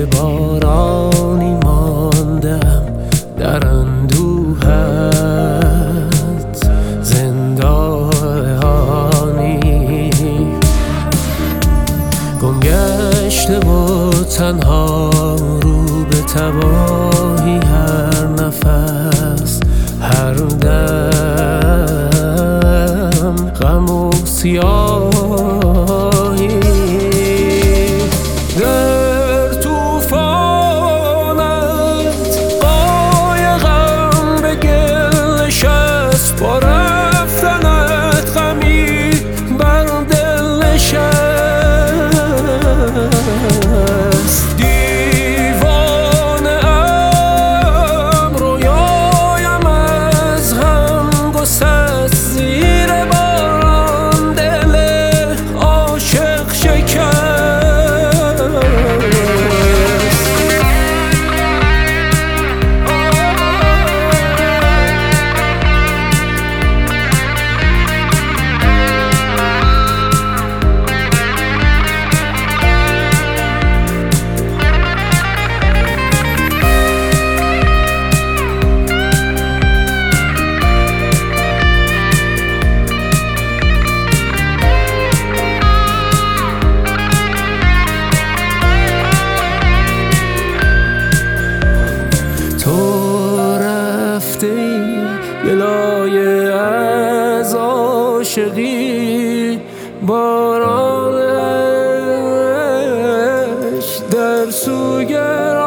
بارانی ماندم در اندوهت زندانی، گم گشته و تنها رو به تباهی، هر نفس هر دم غم و سیاهی. در توفانت قایقم به گل نشست، با رفتنت غمی بر دل نشست. دیوانه ام رویایم از هم گسست، زیر باران دل عاشق شکست. تو رفتی گلایه از عاشقی، بارانش در سوی